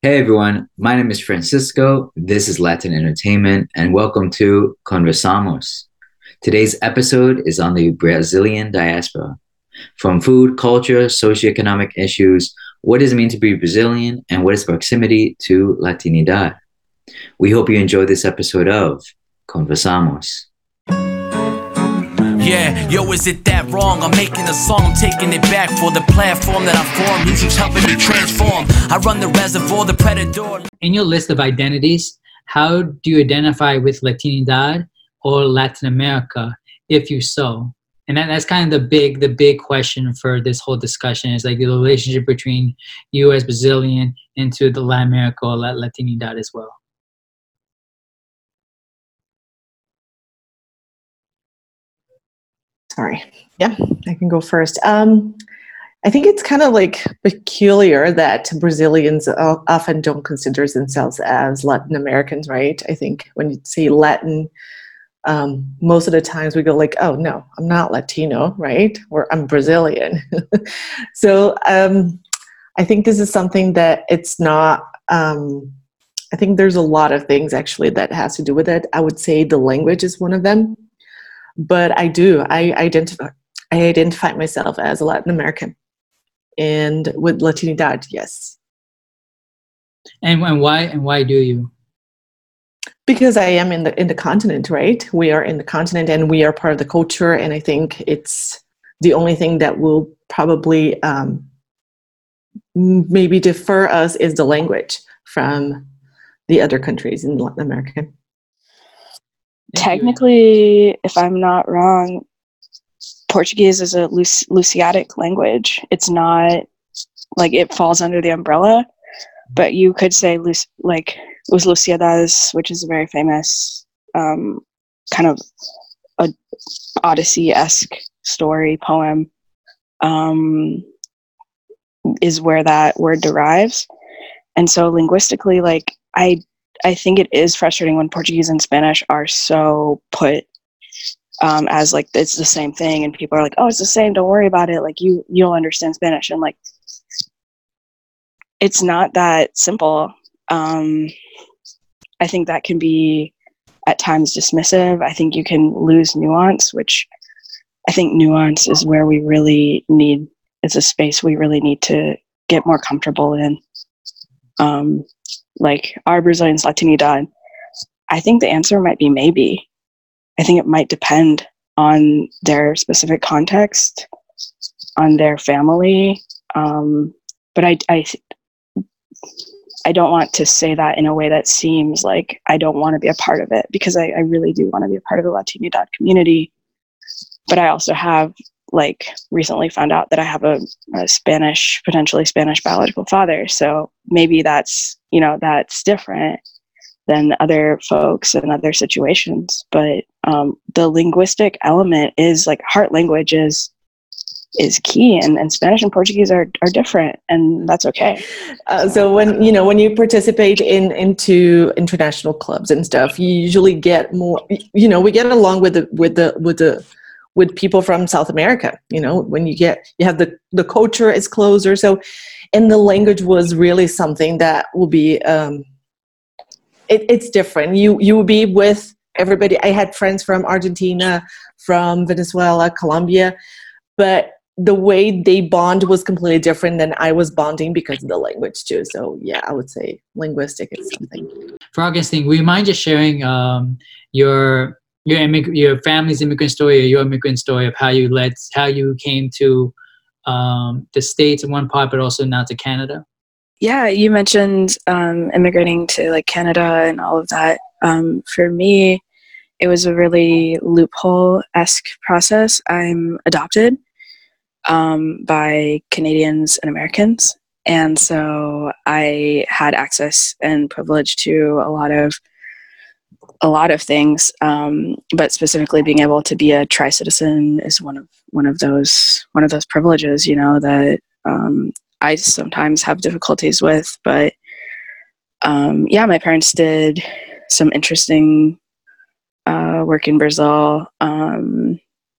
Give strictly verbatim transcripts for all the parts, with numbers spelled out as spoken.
Hey everyone, my name is Francisco. This is Latin Entertainment, and welcome to Conversamos. Today's episode is on the Brazilian diaspora. From food, culture, socioeconomic issues, what does it mean to be Brazilian, and what is proximity to Latinidad? We hope you enjoy this episode of Conversamos. Yeah, yo, is it that wrong? I'm making a song, I'm taking it back for the platform that I formed. Music's helping me transform. I run the reservoir, the predator. In your list of identities, how do you identify with Latinidad or Latin America, if you so? And that, that's kind of the big, the big question for this whole discussion is like the relationship between you as Brazilian into the Latin America or Latinidad as well. Sorry. Yeah, I can go first. Um, I think it's kind of like peculiar that Brazilians often don't consider themselves as Latin Americans, right? I think when you say Latin, um, most of the times we go like, oh, no, I'm not Latino, right? Or I'm Brazilian. so um, I think this is something that it's not, um, I think there's a lot of things actually that has to do with it. I would say the language is one of them. But I do. I identify. I identify myself as a Latin American, and with Latinidad, yes. And and why and why do you? Because I am in the in the continent, right? We are in the continent, and we are part of the culture. And I think it's the only thing that will probably um, maybe defer us is the language from the other countries in Latin America. Technically, if I'm not wrong, Portuguese is a Luci- Lusiatic language. It's not like it falls under the umbrella, but you could say Luc- like Os Lusíadas, which is a very famous um, kind of a Odyssey-esque story poem, um, is where that word derives. And so linguistically, like I I think it is frustrating when Portuguese and Spanish are so put um, as like it's the same thing, and people are like, "Oh, it's the same. Don't worry about it. Like you, you'll understand Spanish." And like, it's not that simple. Um, I think that can be at times dismissive. I think you can lose nuance, which I think nuance is where we really need. It's a space we really need to get more comfortable in. Um, like, are Brazilians Latinidad? I think the answer might be maybe. I think it might depend on their specific context, on their family. Um, but I, I, I don't want to say that in a way that seems like I don't want to be a part of it, because I, I really do want to be a part of the Latinidad community. But I also have, like, recently found out that I have a, a Spanish, potentially Spanish biological father. So maybe that's, you know, that's different than other folks in other situations. But um, the linguistic element is like heart language is is key, and, and Spanish and Portuguese are, are different, and that's okay. Uh, so when you know when you participate in into international clubs and stuff, you usually get more. You know, we get along with the with the with the with people from South America. You know, when you get you have the the culture is closer. So, and the language was really something that will be. Um, it, it's different. You you will be with everybody. I had friends from Argentina, from Venezuela, Colombia, but the way they bond was completely different than I was bonding because of the language too. So yeah, I would say linguistic is something. For Augustine, would you mind just sharing um, your your immig- your family's immigrant story or your immigrant story of how you led, how you came to um, the States in one part, but also now to Canada? Yeah, you mentioned um, immigrating to like Canada and all of that. Um, for me, it was a really loophole-esque process. I'm adopted um, by Canadians and Americans. And so I had access and privilege to a lot of a lot of things, um, but specifically being able to be a tri-citizen is one of one of those one of those privileges, you know, that um, I sometimes have difficulties with. But um, yeah, my parents did some interesting uh, work in Brazil, um,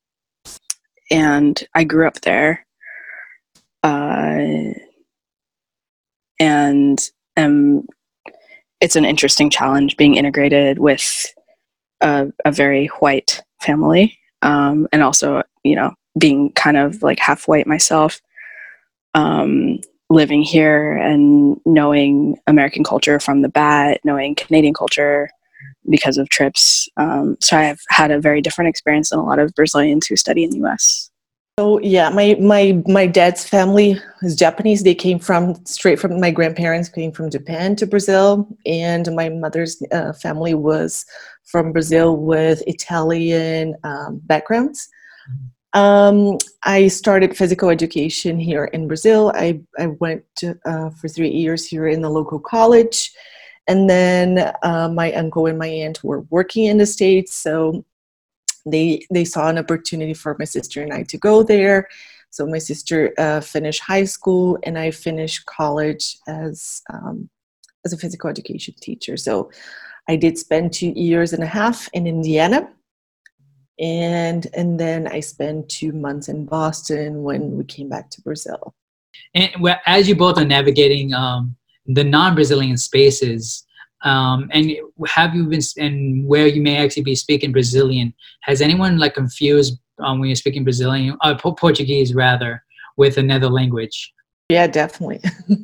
and I grew up there. Uh, and am, it's an interesting challenge being integrated with a, a very white family, um, and also, you know, being kind of like half white myself, um, living here and knowing American culture from the bat, knowing Canadian culture because of trips. Um, so I've had a very different experience than a lot of Brazilians who study in the U S. So yeah, my my my dad's family is Japanese. They came from straight from my grandparents came from Japan to Brazil, and my mother's uh, family was from Brazil with Italian um, backgrounds. Um, I started physical education here in Brazil. I I went to, uh, for three years here in the local college, and then uh, my uncle and my aunt were working in the States, so They they saw an opportunity for my sister and I to go there. So my sister uh, finished high school, and I finished college as um, as a physical education teacher. So I did spend two years and a half in Indiana, and and then I spent two months in Boston when we came back to Brazil. And well, as you both are navigating um, the non-Brazilian spaces, um, and have you been, and where you may actually be speaking Brazilian, has anyone like confused um, when you're speaking Brazilian, uh, Portuguese rather, with another language? Yeah, definitely.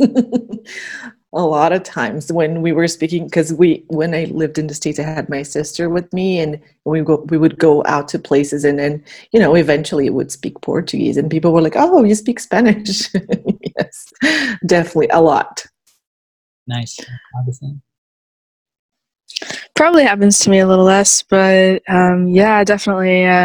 A lot of times when we were speaking, because we, when I lived in the States, I had my sister with me, and we go, we would go out to places, and then, you know, eventually would speak Portuguese, and people were like, "Oh, you speak Spanish?" Yes, definitely a lot. Nice. Probably happens to me a little less, but um, yeah, definitely. Uh,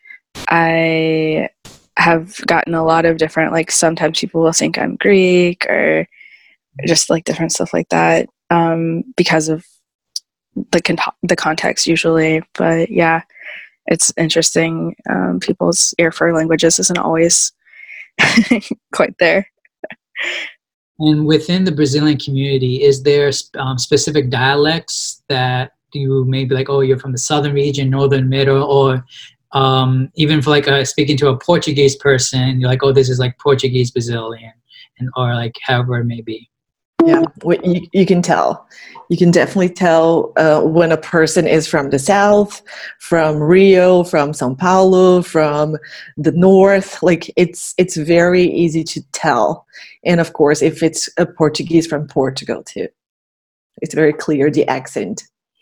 I have gotten a lot of different, like sometimes people will think I'm Greek or just like different stuff like that um, because of the con- the context usually. But yeah, it's interesting. Um, people's ear for languages isn't always quite there. And within the Brazilian community, is there um, specific dialects that you may be like, oh, you're from the southern region, northern, middle, or um, even for like a, speaking to a Portuguese person, you're like, oh, this is like Portuguese Brazilian, and or like however it may be. Yeah, you, you can tell. You can definitely tell uh, when a person is from the south, from Rio, from São Paulo, from the north. Like it's it's very easy to tell. And of course, if it's a Portuguese from Portugal too, it's very clear, the accent.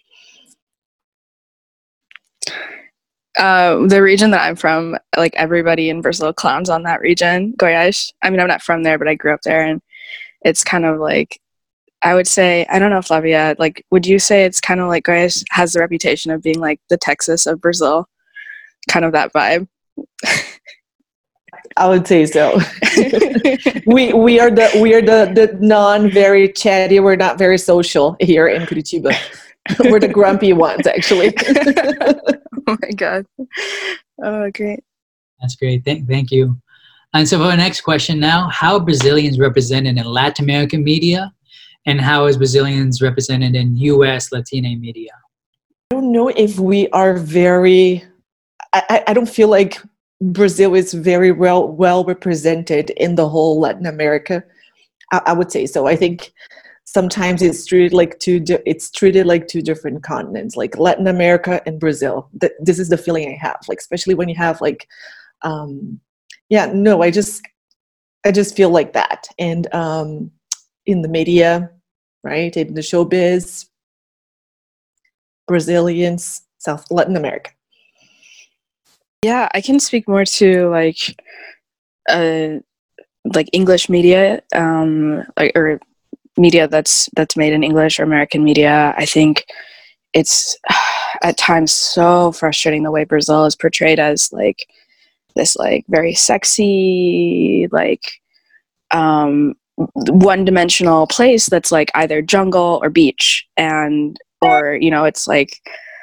Uh, the region that I'm from, like everybody in Brazil clowns on that region, Goiás. I mean, I'm not from there, but I grew up there, and it's kind of like, I would say, I don't know, Flavia, like, would you say it's kind of like Goiás has the reputation of being like the Texas of Brazil? Kind of that vibe. I would say so. we we are the we are the the non very chatty. We're not very social here in Curitiba. We're the grumpy ones, actually. Oh my god! Oh, great. That's great. Thank thank you. And so for our next question now, how are Brazilians represented in Latin American media, and how is Brazilians represented in U S Latina media? I don't know if we are very. I I don't feel like Brazil is very well well represented in the whole Latin America. I, I would say so. I think sometimes it's treated like two. Di- it's treated like two different continents, like Latin America and Brazil. Th- this is the feeling I have. Like especially when you have like, um, yeah, no, I just, I just feel like that. And um, in the media, right, in the showbiz, Brazilians, South Latin America. Yeah, I can speak more to like, uh, like English media, um, like or media that's that's made in English or American media. I think it's at times so frustrating the way Brazil is portrayed as like this like very sexy, like um, one-dimensional place that's like either jungle or beach, and or you know it's like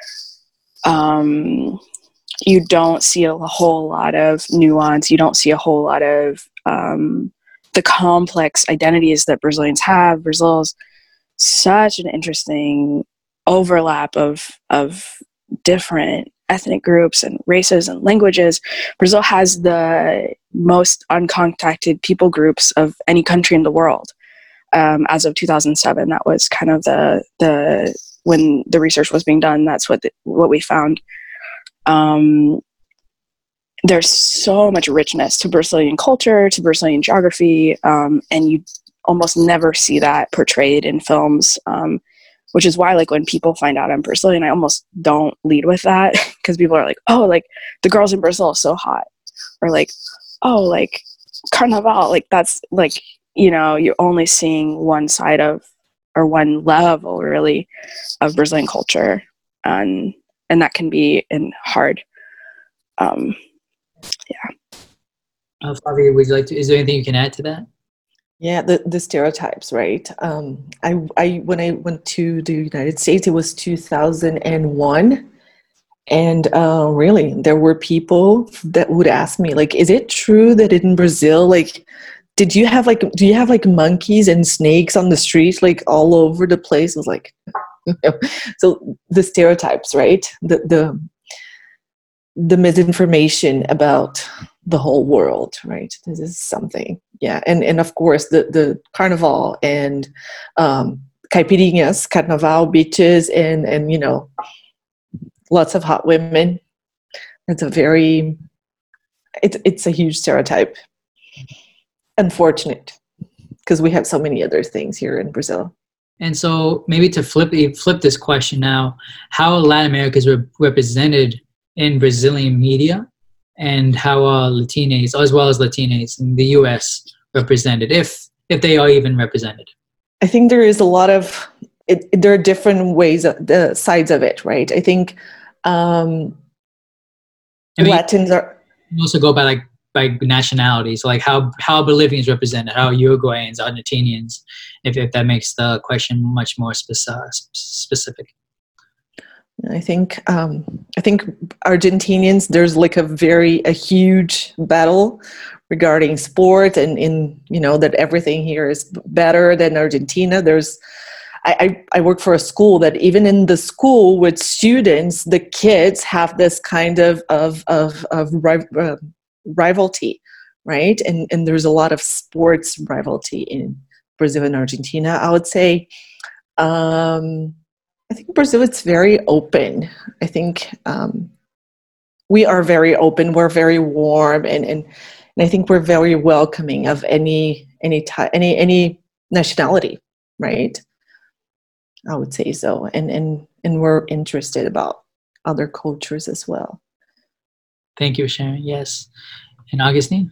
um. you don't see a whole lot of nuance. You don't see a whole lot of um, the complex identities that Brazilians have. Brazil's such an interesting overlap of of different ethnic groups and races and languages. Brazil has the most uncontacted people groups of any country in the world. um, as of two thousand seven, that was kind of the the when the research was being done. That's what the, what we found. Um, there's so much richness to Brazilian culture, to Brazilian geography, um, and you almost never see that portrayed in films, um, which is why, like, when people find out I'm Brazilian, I almost don't lead with that, because people are like, oh, like, the girls in Brazil are so hot, or like, oh, like, Carnival, like, that's, like, you know, you're only seeing one side of, or one level, really, of Brazilian culture, and and that can be in hard. Um, yeah. Uh, Flavia, would you like to? Is there anything you can add to that? Yeah, the, the stereotypes, right? Um, I, I when I went to the United States, it was two thousand one, and uh, really, there were people that would ask me, like, "Is it true that in Brazil, like, did you have like, do you have like monkeys and snakes on the street, like all over the place?" I was like, so the stereotypes, right? The the the misinformation about the whole world, right? This is something, yeah. And and of course the the carnival and um, caipirinhas, carnaval, beaches, and and you know, lots of hot women. It's a very, it's it's a huge stereotype. Unfortunate, because we have so many other things here in Brazil. And so maybe to flip flip this question now, how Latin America is re- represented in Brazilian media, and how are Latinas, as well as Latinas in the U S, represented, if if they are even represented? I think there is a lot of, it, there are different ways, of, the sides of it, right? I think um, I mean, Latins are... You also go by like by nationalities, like how how Bolivians represented, how Uruguayans, Argentinians, if, if that makes the question much more speci- specific. I think um, I think Argentinians, there's like a very a huge battle regarding sport, and in, you know, that everything here is better than Argentina. There's I, I I work for a school that even in the school with students, the kids have this kind of of of, of uh, rivalry, right? And and there's a lot of sports rivalry in Brazil and Argentina, I would say. Um, I think Brazil, it's very open. I think um, we are very open. We're very warm, and, and and I think we're very welcoming of any any type, any any nationality, right? I would say so, and and and we're interested about other cultures as well. Thank you, Sharon. Yes, and Augustine.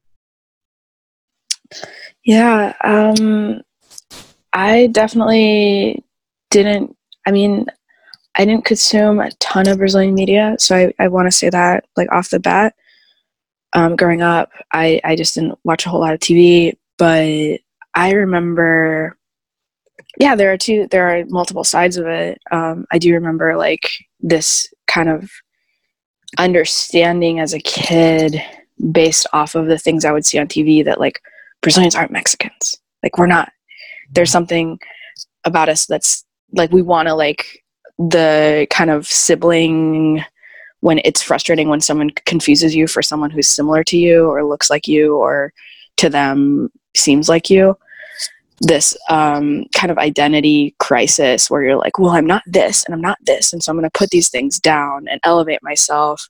Yeah, um, I definitely didn't. I mean, I didn't consume a ton of Brazilian media, so I, I want to say that, like, off the bat. Um, growing up, I, I just didn't watch a whole lot of T V, but I remember, yeah, there are two, there are multiple sides of it. Um, I do remember, like, this kind of understanding as a kid based off of the things I would see on T V that, like, Brazilians aren't Mexicans. Like, we're not. There's something about us that's, like, we want to, like, the kind of sibling, when it's frustrating when someone confuses you for someone who's similar to you or looks like you or to them seems like you. This um, kind of identity crisis where you're like, well, I'm not this and I'm not this, and so I'm going to put these things down and elevate myself.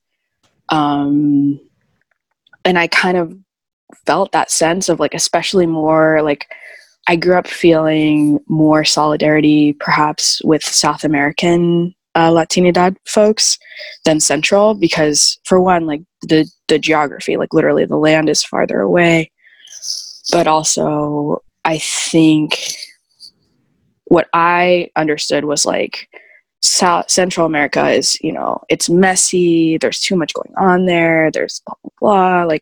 Um, and I kind of felt that sense of, like, especially more, like, I grew up feeling more solidarity perhaps with South American uh, Latinidad folks than Central, because, for one, like, the, the geography, like, literally the land is farther away. But also, I think what I understood was, like, South Central America is, you know, it's messy, there's too much going on there, there's blah, blah, blah, like,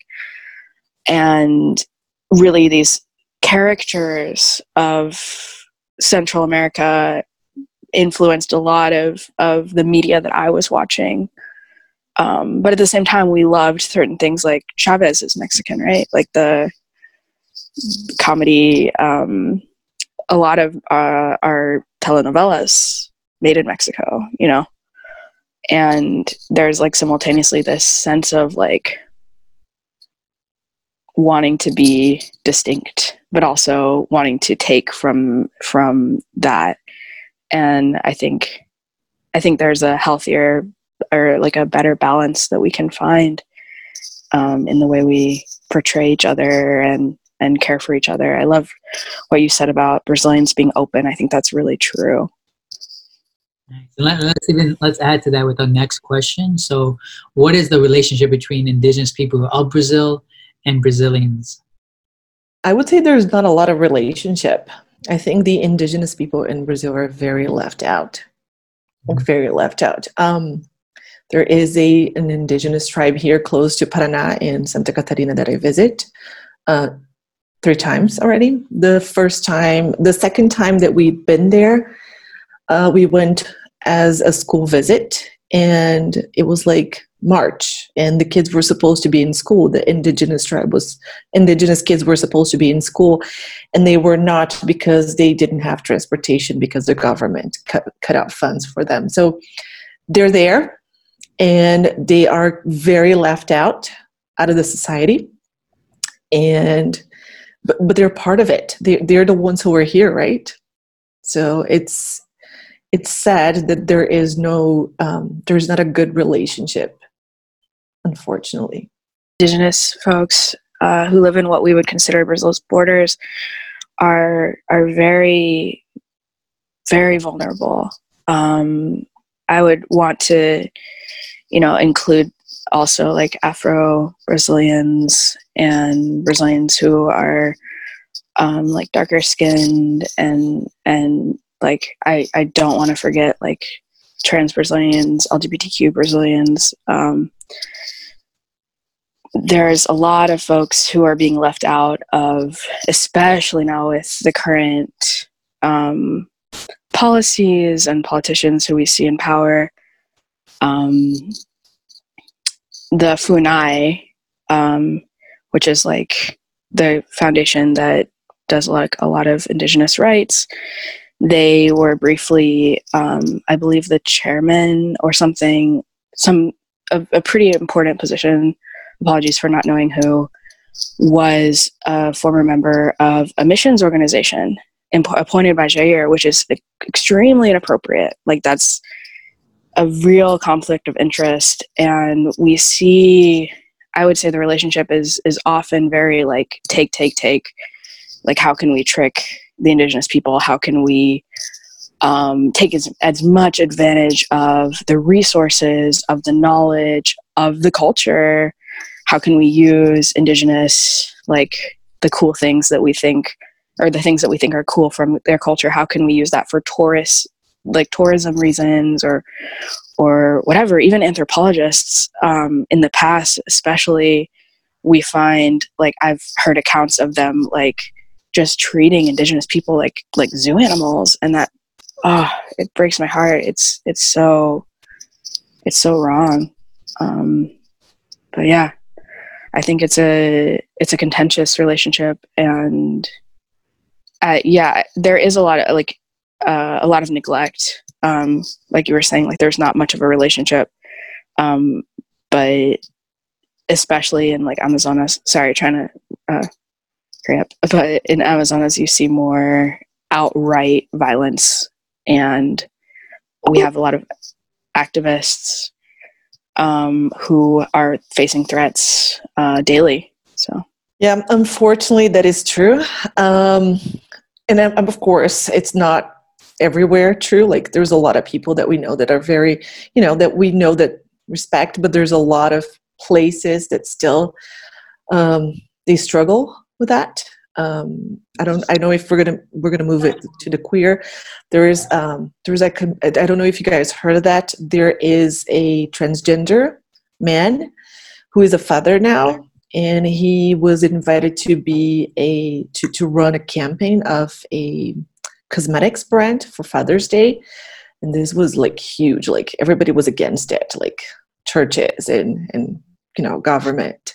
and really these characters of Central America influenced a lot of, of the media that I was watching. Um, but at the same time, we loved certain things, like Chavez is Mexican, right? Like the comedy, um, a lot of uh, our telenovelas made in Mexico, you know? And there's, like, simultaneously this sense of, like, wanting to be distinct, but also wanting to take from from that. And I think I think there's a healthier or like a better balance that we can find um, in the way we portray each other and and care for each other. I love what you said about Brazilians being open. I think that's really true. Let, let's even let's add to that with our next question. So, what is the relationship between indigenous people of Brazil and Brazilians? I would say there's not a lot of relationship. I think the indigenous people in Brazil are very left out, very left out. Um, there is a an indigenous tribe here close to Paraná in Santa Catarina that I visit uh, three times already. The first time, the second time that we've been there, uh, we went as a school visit, and it was like March, and the kids were supposed to be in school. The indigenous tribe was, indigenous kids were supposed to be in school, and they were not because they didn't have transportation because the government cut, cut out funds for them. So they're there, and they are very left out, out of the society. And, but, but they're part of it. They, they're the ones who are here, right? So it's, it's sad that there is no, um, there's not a good relationship, unfortunately. Indigenous folks uh, who live in what we would consider Brazil's borders are are very, very vulnerable. Um, I would want to, you know, include also like Afro-Brazilians and Brazilians who are um, like darker skinned and and like I, I don't want to forget like trans Brazilians, L G B T Q Brazilians. Um, there's a lot of folks who are being left out of, especially now with the current um, policies and politicians who we see in power. Um, the FUNAI, um, which is like the foundation that does like a lot of indigenous rights, they were briefly, um, I believe, the chairman or something, some a, a pretty important position. Apologies for not knowing who, was a former member of a missions organization imp- appointed by Jair, which is extremely inappropriate. Like that's a real conflict of interest, and we see. I would say the relationship is is often very like take, take, take. Like, how can we trick the indigenous people? How can we um, take as, as much advantage of the resources, of the knowledge, of the culture? How can we use indigenous, like the cool things that we think, or the things that we think are cool from their culture? How can we use that for tourists, like tourism reasons, or or whatever? Even anthropologists um, in the past, especially, we find like I've heard accounts of them like just treating indigenous people like like zoo animals, and that oh it breaks my heart. It's it's so it's so wrong. Um, but yeah, I think it's a it's a contentious relationship, and uh, yeah, there is a lot of like uh, a lot of neglect. Um, like you were saying, like there's not much of a relationship, um, but especially in like Amazonas. Sorry, trying to. Uh, Up. But in Amazonas, you see more outright violence, and we have a lot of activists um, who are facing threats uh, daily. So, yeah, unfortunately, that is true. Um, and um, of course, it's not everywhere true. Like, there's a lot of people that we know that are very, you know, that we know that respect, but there's a lot of places that still um, they struggle with that. Um, I don't. I know if we're gonna we're gonna move it to the queer. There is um, there's a. I don't know if you guys heard of that. There is a transgender man who is a father now, and he was invited to be a to to run a campaign of a cosmetics brand for Father's Day, and this was like huge. Like everybody was against it, like churches and and you know government.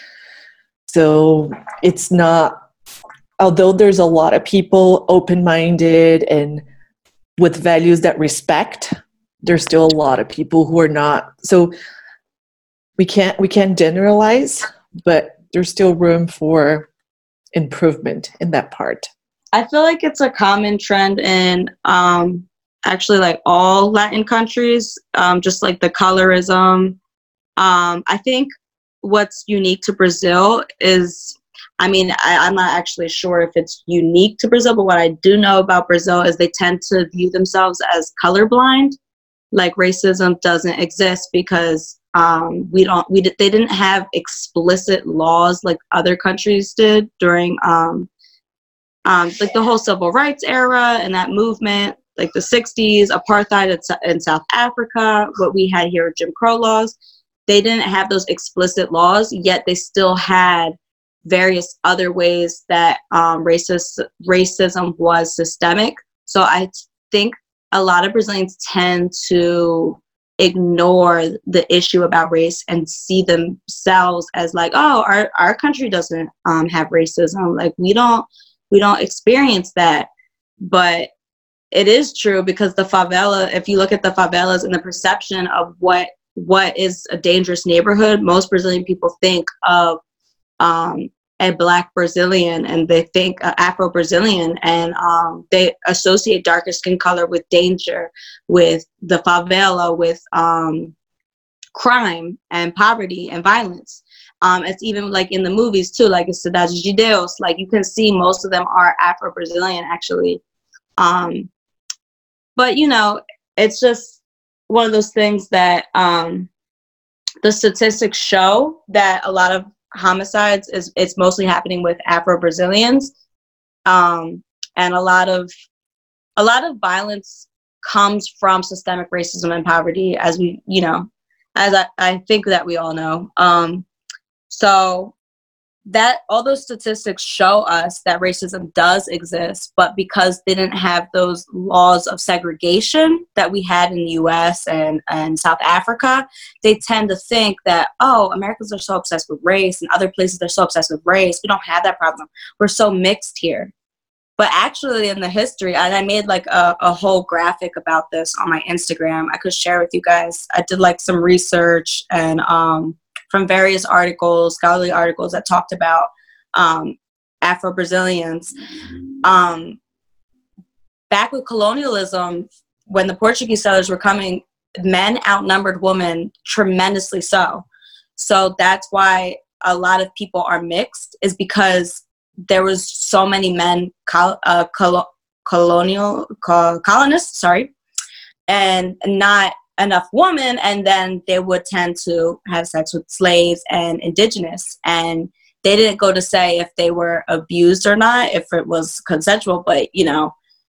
So it's not, although there's a lot of people open-minded and with values that respect, there's still a lot of people who are not. So we can't we can't generalize, but there's still room for improvement in that part? I feel like it's a common trend in um, actually like all Latin countries, um, just like the colorism. Um, I think what's unique to Brazil is, I mean, I, I'm not actually sure if it's unique to Brazil, but what I do know about Brazil is they tend to view themselves as colorblind. Like racism doesn't exist because um, we don't, we they didn't have explicit laws like other countries did during um, um, like the whole civil rights era and that movement, like the sixties, apartheid in, in South Africa, what we had here, Jim Crow laws. They didn't have those explicit laws, yet they still had various other ways that um, racist racism was systemic. So I think a lot of Brazilians tend to ignore the issue about race and see themselves as like, oh, our, our country doesn't um, have racism. Like we don't we don't experience that. But it is true because the favela, if you look at the favelas and the perception of what what is a dangerous neighborhood, most Brazilian people think of um, a Black Brazilian and they think uh, Afro-Brazilian, and um, they associate darker skin color with danger, with the favela, with um, crime and poverty and violence. Um, it's even like in the movies too, like in Cidade de Deus, like you can see most of them are Afro-Brazilian actually. Um, but you know, it's just one of those things that um, the statistics show that a lot of homicides is it's mostly happening with Afro-Brazilians, um, and a lot of a lot of violence comes from systemic racism and poverty, as we you know, as I, I think that we all know. Um, so that all those statistics show us that racism does exist, but because they didn't have those laws of segregation that we had in the U S and, and South Africa, they tend to think that, oh, Americans are so obsessed with race and other places they're so obsessed with race. We don't have that problem. We're so mixed here. But actually in the history, and I made like a, a whole graphic about this on my Instagram, I could share with you guys. I did like some research and um, from various articles, scholarly articles that talked about um, Afro-Brazilians. Um, back with colonialism, when the Portuguese settlers were coming, men outnumbered women tremendously so. So that's why a lot of people are mixed, is because there was so many men, col- uh, col- colonial, col- colonists, sorry, and not enough women, and then they would tend to have sex with slaves and indigenous, and they didn't go to say if they were abused or not, if it was consensual, but you know,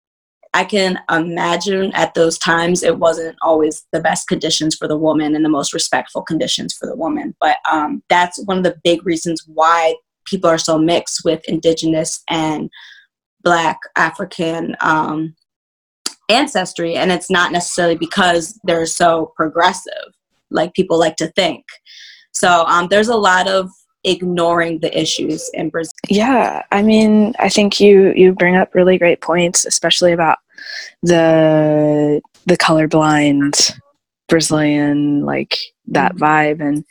I can imagine at those times it wasn't always the best conditions for the woman and the most respectful conditions for the woman. But um, that's one of the big reasons why people are so mixed with indigenous and Black African um ancestry, and it's not necessarily because they're so progressive like people like to think. So um, there's a lot of ignoring the issues in Brazil. Yeah, I mean, I think you you bring up really great points, especially about the the colorblind Brazilian, like that vibe, and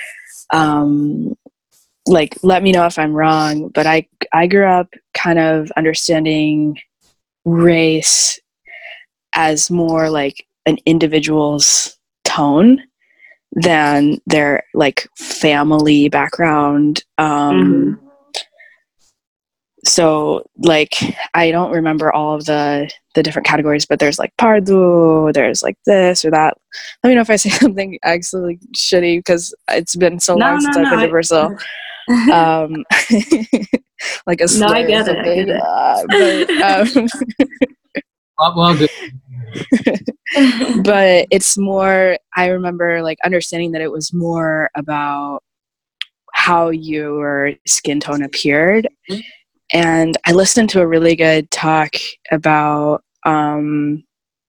um like, let me know if I'm wrong, but I I grew up kind of understanding race as more like an individual's tone than their like family background. Um, mm-hmm. So like, I don't remember all of the, the different categories, but there's like pardo, there's like this or that. Let me know if I say something actually shitty, because it's been so no, long no, since no, I've been I- to Brazil. um, like a slur no, I get or it, I get it. Uh, but, um, well, well, good. But it's more, I remember like understanding that it was more about how your skin tone appeared. And I listened to a really good talk about, um,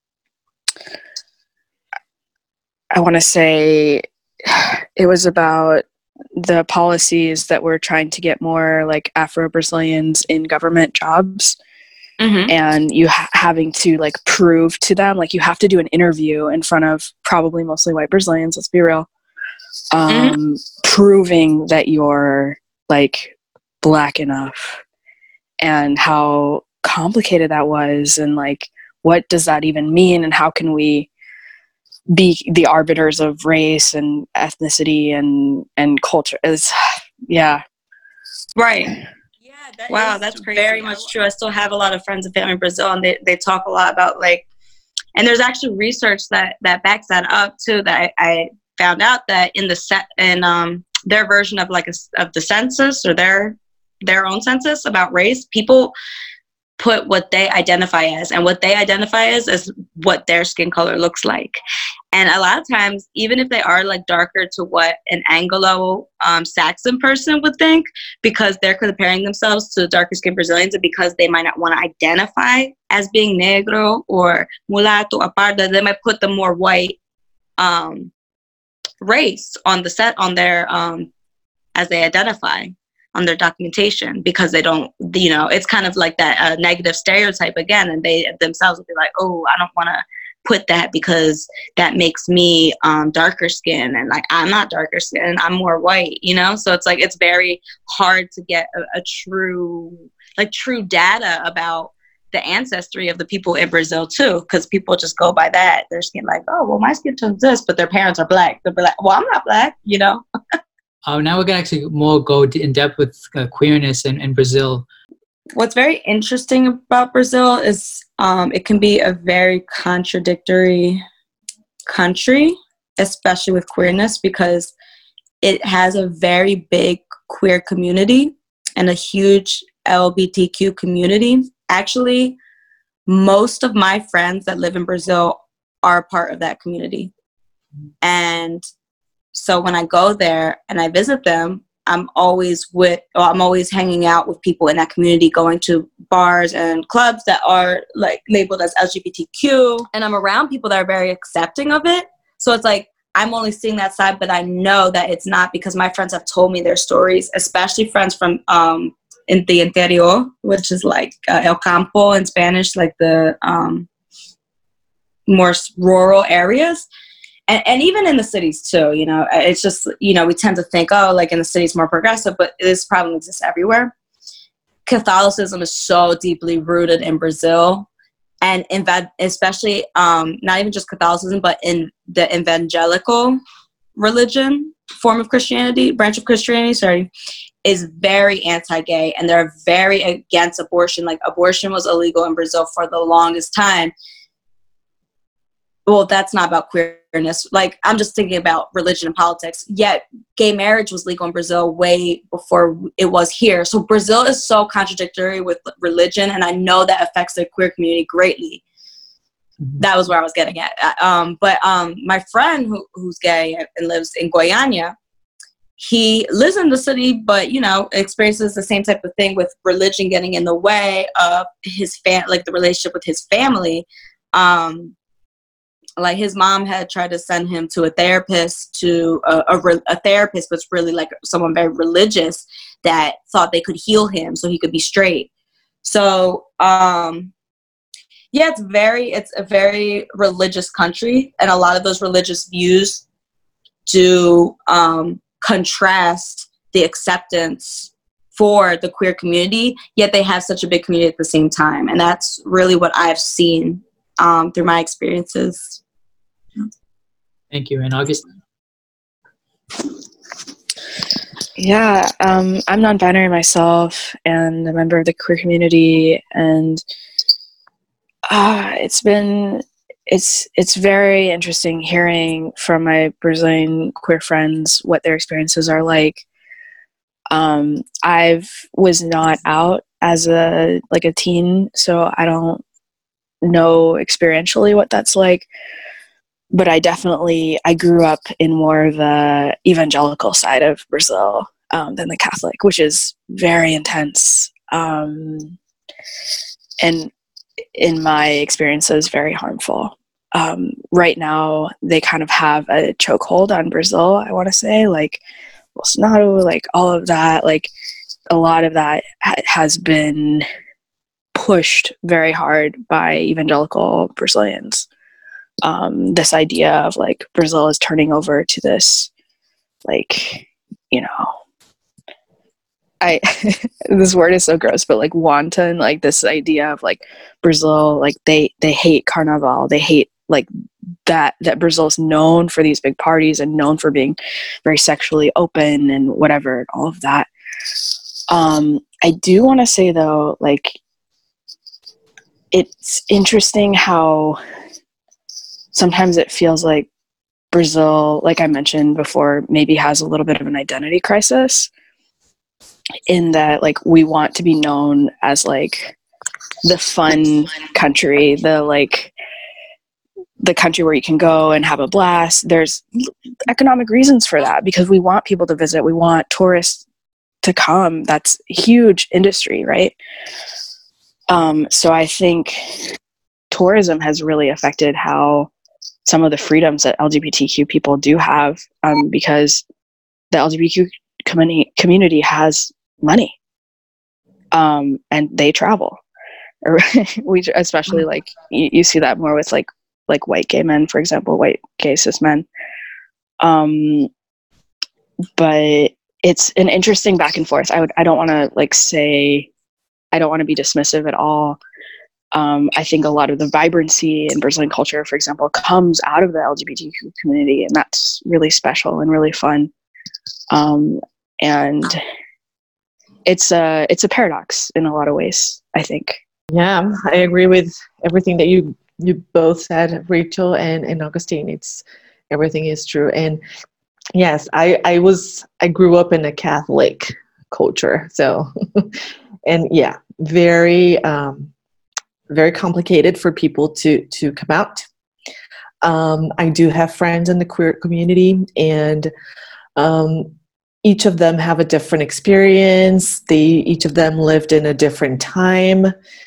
I want to say it was about the policies that were trying to get more like Afro-Brazilians in government jobs. Mm-hmm. And you ha- having to like prove to them, like you have to do an interview in front of probably mostly white Brazilians, let's be real, um, mm-hmm. proving that you're like Black enough, and how complicated that was, and like what does that even mean, and how can we be the arbiters of race and ethnicity and and culture? Is yeah right. Yeah, that wow, that's crazy. Very much true. I still have a lot of friends and family in Brazil, and they, they talk a lot about like, and there's actually research that that backs that up too. That I, I found out that in the set in um their version of like a, of the census, or their their own census about race, people put what they identify as, and what they identify as is what their skin color looks like. And a lot of times, even if they are like darker to what an Anglo um, Saxon person would think, because they're comparing themselves to darker skinned Brazilians, and because they might not want to identify as being negro or mulatto or parda, they might put the more white um, race on the set on their um, as they identify on their documentation, because they don't, you know, it's kind of like that uh, negative stereotype again, and they themselves will be like, oh, I don't want to put that because that makes me um, darker skin, and like I'm not darker skin, I'm more white, you know. So it's like it's very hard to get a, a true like true data about the ancestry of the people in Brazil too, because people just go by that, their skin, like, oh well, my skin tone's this, but their parents are black, they're black, well I'm not black, you know. Oh, now we're gonna actually more go in depth with uh, queerness in, in Brazil. What's very interesting about Brazil is um, it can be a very contradictory country, especially with queerness, because it has a very big queer community and a huge L G B T Q community. Actually, most of my friends that live in Brazil are a part of that community. And so when I go there and I visit them, I'm always with, or I'm always hanging out with people in that community, going to bars and clubs that are like labeled as L G B T Q, and I'm around people that are very accepting of it. So it's like I'm only seeing that side, but I know that it's not, because my friends have told me their stories, especially friends from um, in the interior, which is like uh, El Campo in Spanish, like the um, more rural areas. And, and even in the cities too, you know, it's just, you know, we tend to think, oh, like in the cities more progressive, but this problem exists everywhere. Catholicism is so deeply rooted in Brazil, and in, especially um, not even just Catholicism, but in the evangelical religion form of Christianity, branch of Christianity, sorry, is very anti-gay, and they're very against abortion. Like abortion was illegal in Brazil for the longest time. Well, that's not about queerness. Like, I'm just thinking about religion and politics. Yet, gay marriage was legal in Brazil way before it was here. So Brazil is so contradictory with religion, and I know that affects the queer community greatly. Mm-hmm. That was where I was getting at. Um, but um, my friend who, who's gay and lives in Goiânia, he lives in the city, but, you know, experiences the same type of thing with religion getting in the way of his fam- like the relationship with his family. Um, Like his mom had tried to send him to a therapist, to a, a, a therapist, but it's really like someone very religious that thought they could heal him so he could be straight. So, um, yeah, it's very, it's a very religious country, and a lot of those religious views do um, contrast the acceptance for the queer community, yet they have such a big community at the same time. And that's really what I've seen um, through my experiences. Thank you. And August? Yeah, um, I'm non-binary myself and a member of the queer community, and uh, it's been it's it's very interesting hearing from my Brazilian queer friends what their experiences are like. Um, I've was not out as a like a teen, so I don't know experientially what that's like. But I definitely, I grew up in more of the evangelical side of Brazil um, than the Catholic, which is very intense. Um, and in my experiences, very harmful. Um, right now, they kind of have a chokehold on Brazil, I want to say, like Bolsonaro, like all of that, like a lot of that ha- has been pushed very hard by evangelical Brazilians. Um, this idea of like Brazil is turning over to this, like, you know, I this word is so gross, but like wanton, like this idea of like Brazil, like they they hate carnaval, they hate like that that Brazil's known for these big parties and known for being very sexually open and whatever, all of that. Um, I do want to say though, like it's interesting how sometimes it feels like Brazil, like I mentioned before, maybe has a little bit of an identity crisis, in that like we want to be known as like the fun country, the like the country where you can go and have a blast. There's economic reasons for that, because we want people to visit, we want tourists to come. That's a huge industry, right? Um, so I think tourism has really affected how some of the freedoms that L G B T Q people do have, um, because the L G B T Q community community has money, um, and they travel. Or we, especially like you, you see that more with like like white gay men, for example, white gay cis men. Um, but it's an interesting back and forth. I would I don't want to like say I don't want to be dismissive at all. Um, I think a lot of the vibrancy in Brazilian culture, for example, comes out of the L G B T Q community, and that's really special and really fun. Um, and it's a it's a paradox in a lot of ways, I think. Yeah, I agree with everything that you you both said, Rachel and, and Augustine. It's everything is true. And yes, I, I was I grew up in a Catholic culture. So and yeah, very um, very complicated for people to to come out. Um, I do have friends in the queer community, and um, each of them have a different experience. They each of them lived in a different time.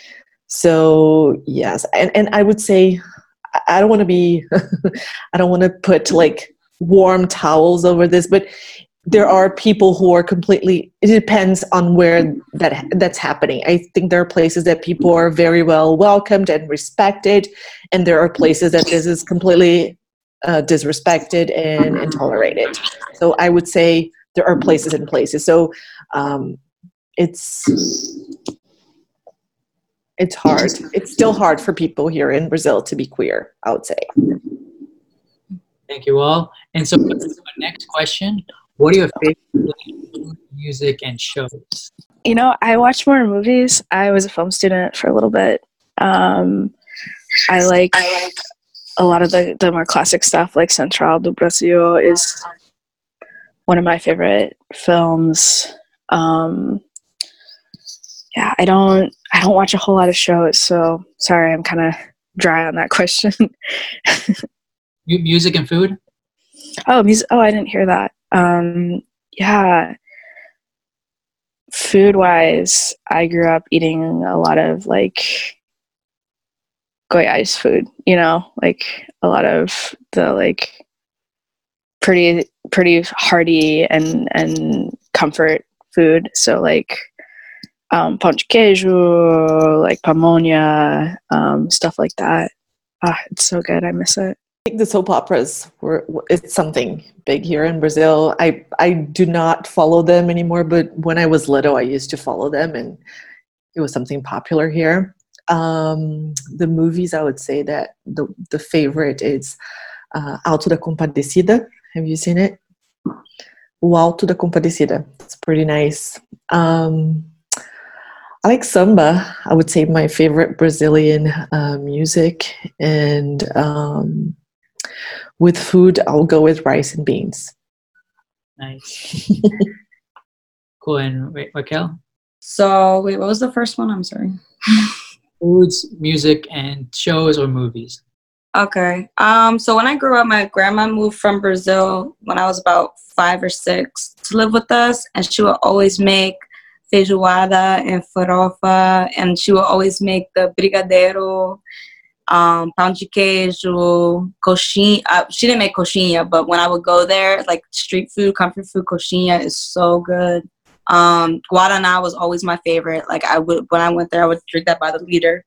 So yes, and, and I would say I don't want to be I don't want to put like warm towels over this, but there are people who are completely, it depends on where that that's happening. I think there are places that people are very well welcomed and respected, and there are places that this is completely uh, disrespected and, and tolerated. So I would say there are places and places. So um, it's it's hard. It's still hard for people here in Brazil to be queer, I would say. Thank you all. And so the next question, what are your favorite food, music, and shows? You know, I watch more movies. I was a film student for a little bit. Um, I like a lot of the, the more classic stuff, like Central do Brasil is one of my favorite films. Um, yeah, I don't I don't watch a whole lot of shows, so sorry, I'm kind of dry on that question. Music and food? Oh, music. Oh, I didn't hear that. Um, yeah. Food-wise, I grew up eating a lot of like Goiás food, you know, like a lot of the like pretty pretty hearty and and comfort food. So like um, pão de queijo, like pamonha, um, stuff like that. Ah, it's so good. I miss it. I think the soap operas were it's something big here in Brazil. I I do not follow them anymore, but when I was little, I used to follow them, and it was something popular here. Um, the movies, I would say that the the favorite is uh, Alto da Compadecida. Have you seen it? O Alto da Compadecida. It's pretty nice. Um, I like samba. I would say my favorite Brazilian uh, music, and um, with food, I'll go with rice and beans. Nice. Cool. And wait, Raquel? So, wait, what was the first one? I'm sorry. Foods, music, and shows or movies. Okay. Um. So when I grew up, my grandma moved from Brazil when I was about five or six to live with us, and she would always make feijoada and farofa, and she would always make the brigadeiro, um, pão de queijo, coxinha. Uh, she didn't make coxinha, but when I would go there, like street food, comfort food, coxinha is so good. Um, Guaraná was always my favorite. Like I would, when I went there, I would drink that by the liter.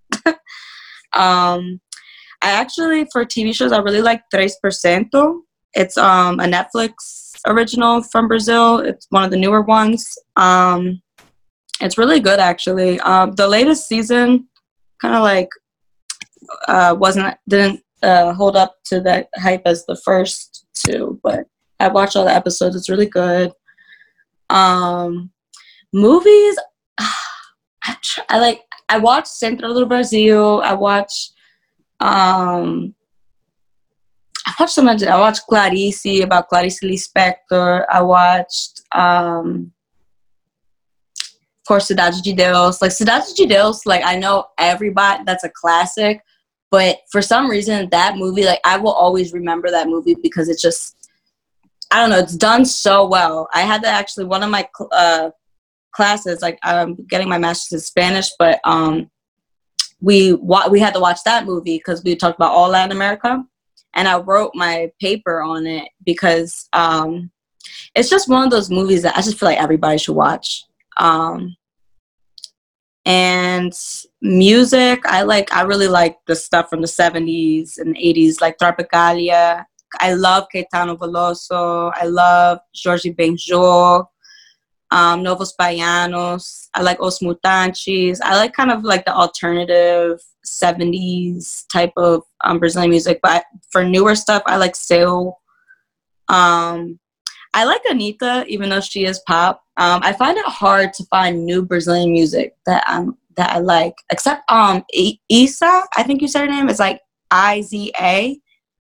um, I actually, for T V shows, I really like Tres Percento. It's um a Netflix original from Brazil. It's one of the newer ones. Um, it's really good actually. Um, the latest season kind of like uh wasn't didn't uh hold up to that hype as the first two, but I watched all the episodes. It's really good. Um, movies. I, try, I like. I watched Central do Brasil. I watched. Um, I watched some. of the- I watched Clarice about Clarice Lispector. I watched. Um, of course, Cidade de Deus. Like Cidade de Deus. Like I know everybody. That's a classic. But for some reason, that movie, like I will always remember that movie because it's just. I don't know. It's done so well. I had to actually one of my. Uh, classes, like I'm getting my master's in Spanish, but um we wa- we had to watch that movie because we talked about all Latin America, and I wrote my paper on it because um it's just one of those movies that I just feel like everybody should watch. Um and music, I like I really like the stuff from the seventies and eighties, like Tropicalia. I love Caetano Veloso. I love Jorge Benjor. Um, Novos Baianos. I like Os Mutantes. I like kind of like the alternative seventies type of um, Brazilian music. But for newer stuff, I like Seu. Um, I like Anitta, even though she is pop. Um, I find it hard to find new Brazilian music that I'm that I like, except um, I- Isa. I think you said her name is like I Z A.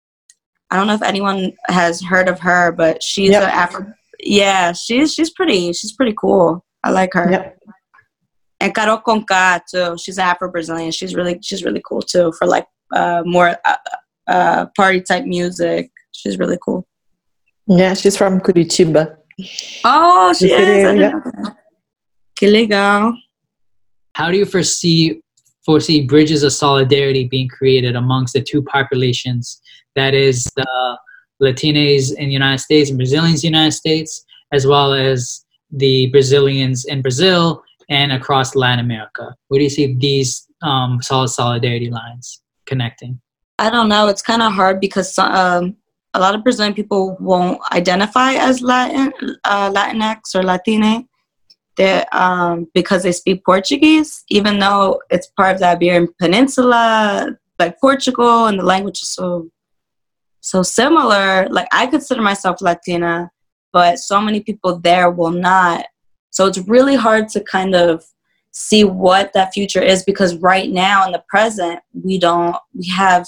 I don't know if anyone has heard of her, but she's Yep. an Afro. Yeah, she's she's pretty. She's pretty cool. I like her. Yep. And Carol Conká too. She's Afro-Brazilian. She's really she's really cool too for like uh, more uh, uh, party type music. She's really cool. Yeah, she's from Curitiba. Oh, she Yes, it is. I is, didn't yeah. know that. Que legal. How do you foresee foresee bridges of solidarity being created amongst the two populations? That is the Latinos in the United States and Brazilians in the United States, as well as the Brazilians in Brazil and across Latin America. Where do you see these um, solid solidarity lines connecting? I don't know. It's kind of hard because um, a lot of Brazilian people won't identify as Latin, uh, Latinx or Latine. They um, because they speak Portuguese, even though it's part of the Iberian Peninsula, like Portugal, and the language is so so similar. Like I consider myself Latina, but so many people there will not. So it's really hard to kind of see what that future is because right now in the present we don't we have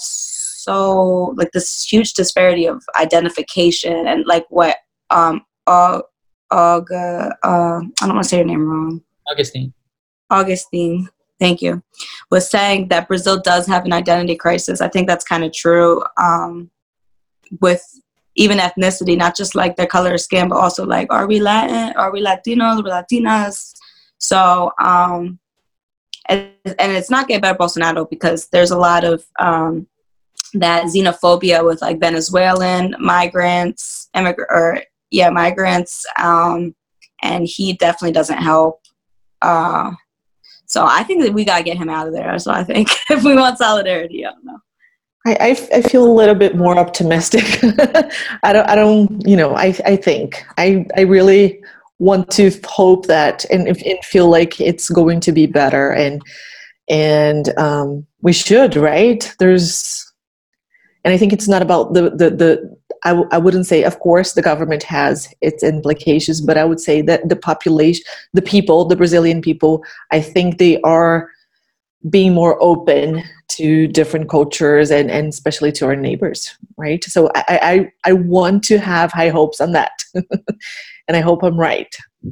so like this huge disparity of identification and like what um uh, uh, uh I don't want to say your name wrong. Augustine. Augustine, thank you, was saying that Brazil does have an identity crisis. I think that's kind of true. Um, with even ethnicity, not just like their color of skin, but also like, are we Latin? Are we Latinos? Are we Latinas? So, um, and, and it's not getting better Bolsonaro because there's a lot of um, that xenophobia with like Venezuelan migrants, immigrant, or yeah, migrants, um, and he definitely doesn't help. Uh, so I think that we gotta get him out of there. So I think if we want solidarity, I don't know. I, I, I feel a little bit more optimistic. I don't, I don't, you know, I, I think, I, I really want to hope that and, and feel like it's going to be better. And, and um, we should, right? There's, and I think it's not about the, the, the I, w- I wouldn't say, of course, the government has its implications, but I would say that the population, the people, the Brazilian people, I think they are being more open to different cultures and, and especially to our neighbors, right? So I, I, I want to have high hopes on that. And I hope I'm right.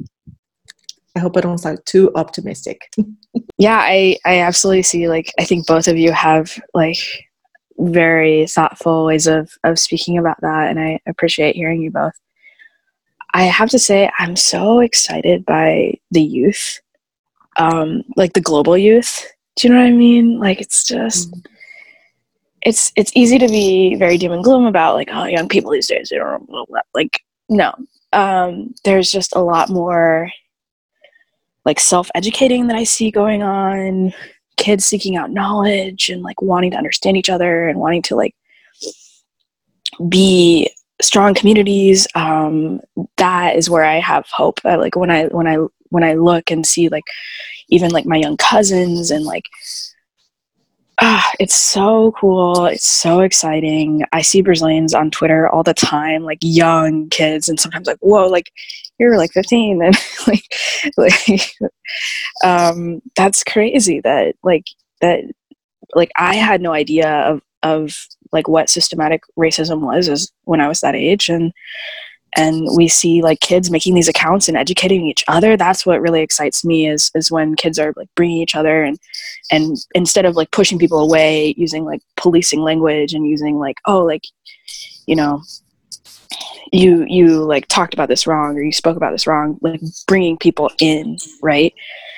I hope I don't sound too optimistic. Yeah, I, I absolutely see, like, I think both of you have, like, very thoughtful ways of, of speaking about that, and I appreciate hearing you both. I have to say, I'm so excited by the youth, um, like the global youth. Do you know what I mean? Like, it's just, mm-hmm. it's it's easy to be very doom and gloom about, like, oh, young people these days, they don't know that. Like, no. Um, there's just a lot more, like, self-educating that I see going on, kids seeking out knowledge and, like, wanting to understand each other and wanting to, like, be strong communities. Um, that is where I have hope. I, like when I when I when I look and see like even like my young cousins and like ah, it's so cool. It's so exciting. I see Brazilians on Twitter all the time, like young kids, and sometimes like, whoa, like you're like fifteen, and like, like, um, that's crazy. That like that, like I had no idea of of like what systematic racism was as when I was that age, and and we see like kids making these accounts and educating each other. That's what really excites me is is when kids are like bringing each other and and instead of like pushing people away using like policing language and using like, oh, like, you know, you you like talked about this wrong or you spoke about this wrong, like bringing people in, right?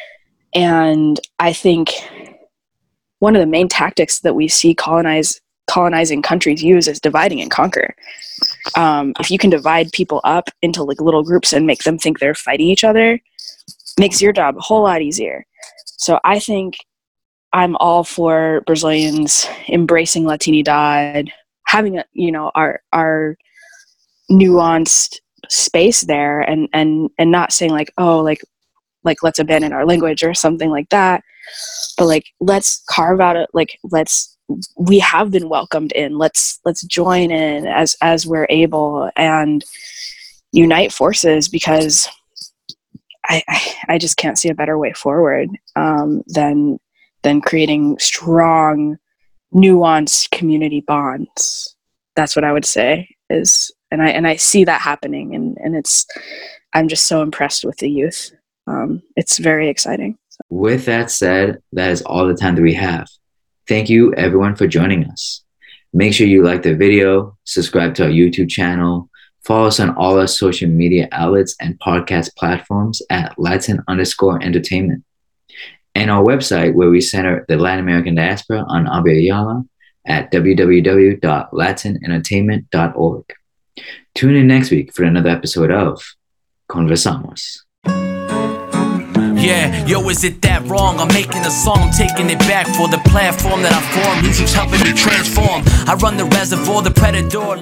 And I think one of the main tactics that we see colonize colonizing countries use is dividing and conquer. Um, if you can divide people up into like little groups and make them think they're fighting each other, makes your job a whole lot easier. So I think I'm all for Brazilians embracing Latinidad, having a, you know, our our nuanced space there, and and and not saying like, oh, like like let's abandon our language or something like that, but like let's carve out it, like let's we have been welcomed in, let's let's join in as as we're able and unite forces, because I I, I just can't see a better way forward um, than than creating strong, nuanced community bonds. That's what I would say is, and I and I see that happening, and and it's I'm just so impressed with the youth. Um, it's very exciting. With that said, that is all the time that we have. Thank you everyone for joining us. Make sure you like the video, subscribe to our YouTube channel, follow us on all our social media outlets and podcast platforms at Latin underscore entertainment, and our website where we center the Latin American diaspora on Abya at w w w dot latin entertainment dot org. Tune in next week for another episode of Conversamos. Yeah, yo, is it that wrong? I'm making a song, I'm taking it back for the platform that I formed. Music's helping me transform. I run the reservoir, the predator.